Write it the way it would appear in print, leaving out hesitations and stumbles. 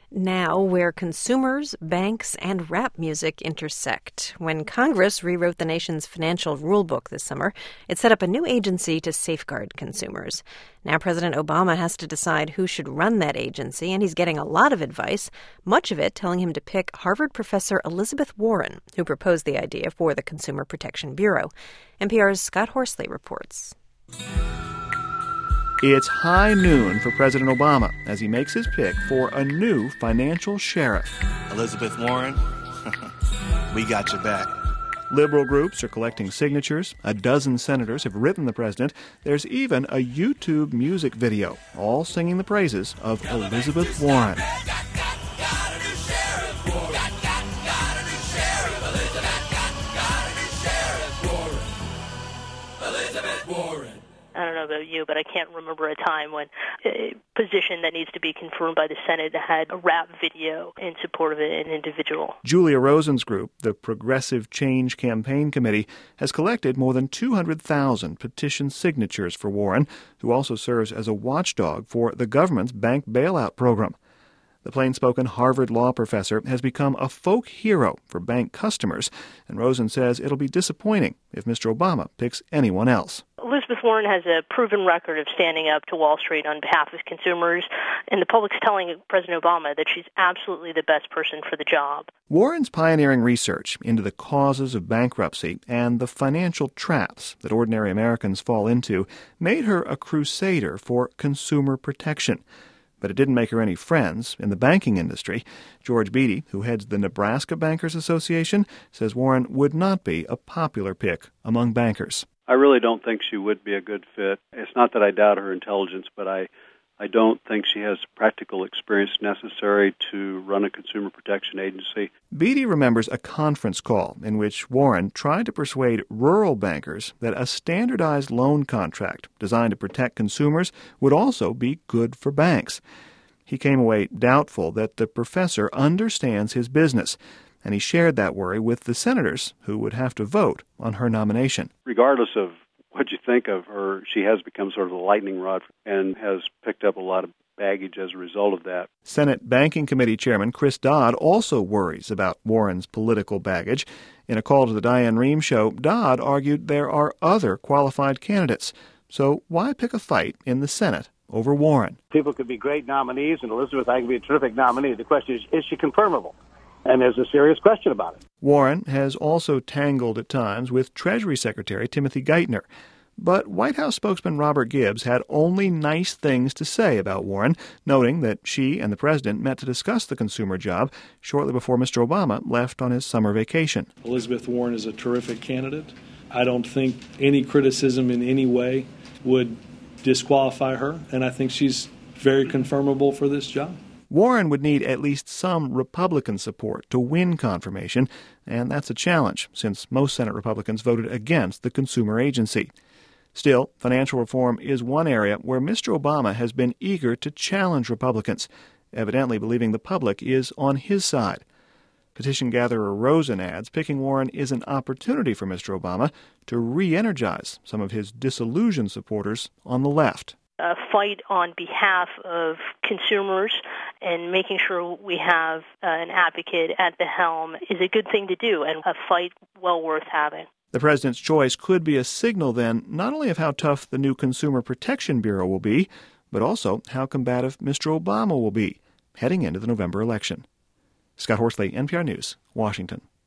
Now, where consumers, banks, and rap music intersect. When Congress rewrote the nation's financial rulebook this summer, it set up a new agency to safeguard consumers. Now President Obama has to decide who should run that agency, and he's getting a lot of advice, much of it telling him to pick Harvard professor Elizabeth Warren, who proposed the idea for the Consumer Protection Bureau. NPR's Scott Horsley reports. It's high noon for President Obama as he makes his pick for a new financial sheriff. Elizabeth Warren, we got your back. Liberal groups are collecting signatures. A dozen senators have written the president. There's even a YouTube music video, all singing the praises of Elizabeth Warren. I don't know about you, but I can't remember a time when a position that needs to be confirmed by the Senate had a rap video in support of an individual. Julia Rosen's group, the Progressive Change Campaign Committee, has collected more than 200,000 petition signatures for Warren, who also serves as a watchdog for the government's bank bailout program. The plain-spoken Harvard law professor has become a folk hero for bank customers, and Rosen says it'll be disappointing if Mr. Obama picks anyone else. Elizabeth Warren has a proven record of standing up to Wall Street on behalf of consumers, and the public's telling President Obama that she's absolutely the best person for the job. Warren's pioneering research into the causes of bankruptcy and the financial traps that ordinary Americans fall into made her a crusader for consumer protection. But it didn't make her any friends in the banking industry. George Beatty, who heads the Nebraska Bankers Association, says Warren would not be a popular pick among bankers. I really don't think she would be a good fit. It's not that I doubt her intelligence, but I don't think she has practical experience necessary to run a consumer protection agency. Beatty remembers a conference call in which Warren tried to persuade rural bankers that a standardized loan contract designed to protect consumers would also be good for banks. He came away doubtful that the professor understands his business, and he shared that worry with the senators who would have to vote on her nomination. Regardless of what you think of her, she has become sort of a lightning rod and has picked up a lot of baggage as a result of that. Senate Banking Committee Chairman Chris Dodd also worries about Warren's political baggage. In a call to the Diane Rehm Show, Dodd argued there are other qualified candidates. So why pick a fight in the Senate over Warren? People could be great nominees, and Elizabeth, I can be a terrific nominee. The question is she confirmable? And there's a serious question about it. Warren has also tangled at times with Treasury Secretary Timothy Geithner. But White House spokesman Robert Gibbs had only nice things to say about Warren, noting that she and the president met to discuss the consumer job shortly before Mr. Obama left on his summer vacation. Elizabeth Warren is a terrific candidate. I don't think any criticism in any way would disqualify her, and I think she's very confirmable for this job. Warren would need at least some Republican support to win confirmation, and that's a challenge since most Senate Republicans voted against the consumer agency. Still, financial reform is one area where Mr. Obama has been eager to challenge Republicans, evidently believing the public is on his side. Petition gatherer Rosen adds picking Warren is an opportunity for Mr. Obama to re-energize some of his disillusioned supporters on the left. A fight on behalf of consumers and making sure we have an advocate at the helm is a good thing to do, and a fight well worth having. The president's choice could be a signal, then, not only of how tough the new Consumer Protection Bureau will be, but also how combative Mr. Obama will be heading into the November election. Scott Horsley, NPR News, Washington.